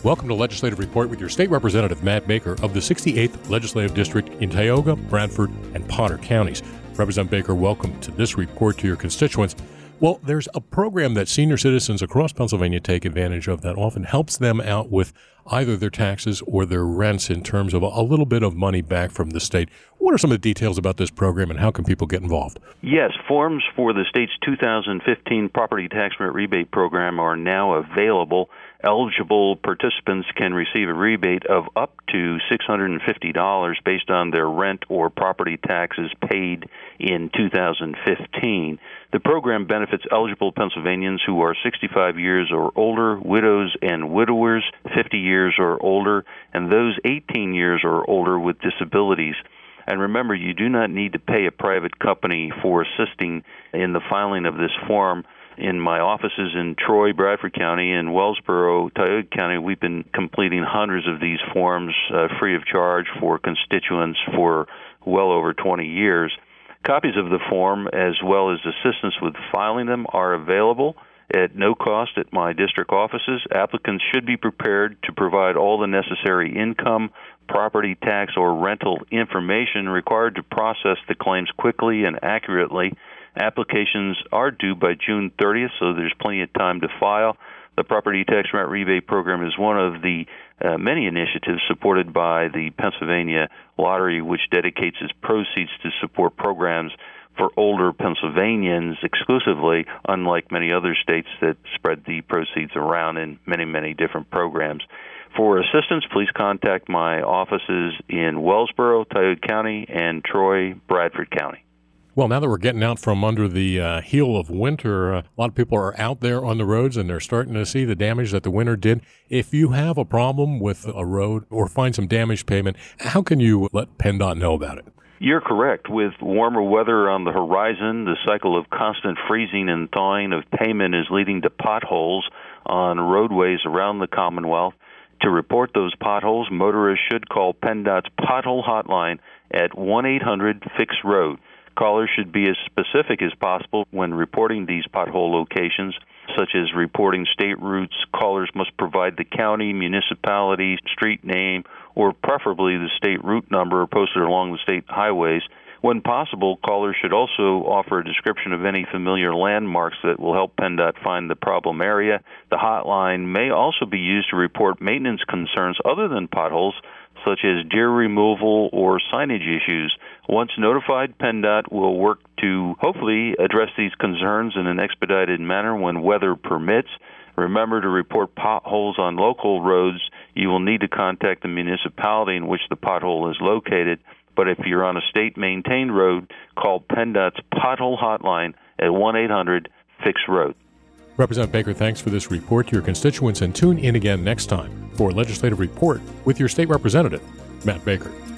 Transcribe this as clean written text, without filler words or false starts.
Welcome to Legislative Report with your State Representative Matt Baker of the 68th Legislative District in Tioga, Bradford, and Potter counties. Representative Baker, welcome to this report to your constituents. Well, there's a program that senior citizens across Pennsylvania take advantage of that often helps them out with either their taxes or their rents in terms of a little bit of money back from the state. What are some of the details about this program and how can people get involved? Yes, forms for the state's 2015 Property Tax Rent Rebate Program are now available. Eligible participants can receive a rebate of up to $650 based on their rent or property taxes paid in 2015. The program benefits eligible Pennsylvanians who are 65 years or older, widows and widowers 50 years or older, and those 18 years or older with disabilities. And remember, you do not need to pay a private company for assisting in the filing of this form. In my offices in Troy, Bradford County, and Wellsboro, Tioga County, we've been completing hundreds of these forms free of charge for constituents for well over 20 years. Copies of the form, as well as assistance with filing them, are available at no cost at my district offices. Applicants should be prepared to provide all the necessary income, property tax, or rental information required to process the claims quickly and accurately. Applications are due by June 30th, so there's plenty of time to file. The Property Tax Rent Rebate Program is one of the many initiatives supported by the Pennsylvania Lottery, which dedicates its proceeds to support programs for older Pennsylvanians exclusively, unlike many other states that spread the proceeds around in many, many different programs. For assistance, please contact my offices in Wellsboro, Tioga County, and Troy, Bradford County. Well, now that we're getting out from under the heel of winter, a lot of people are out there on the roads and they're starting to see the damage that the winter did. If you have a problem with a road or find some damage pavement, how can you let PennDOT know about it? You're correct. With warmer weather on the horizon, the cycle of constant freezing and thawing of pavement is leading to potholes on roadways around the Commonwealth. To report those potholes, motorists should call PennDOT's pothole hotline at 1-800-FIX-ROAD. Callers should be as specific as possible when reporting these pothole locations, such as reporting state routes. Callers must provide the county, municipality, street name, or preferably the state route number posted along the state highways. When possible, callers should also offer a description of any familiar landmarks that will help PennDOT find the problem area. The hotline may also be used to report maintenance concerns other than potholes, such as deer removal or signage issues. Once notified, PennDOT will work to hopefully address these concerns in an expedited manner when weather permits. Remember, to report potholes on local roads, you will need to contact the municipality in which the pothole is located. But if you're on a state-maintained road, call PennDOT's pothole hotline at 1-800-FIX-ROAD. Representative Baker, thanks for this report to your constituents, and tune in again next time for Legislative Report with your state representative, Matt Baker.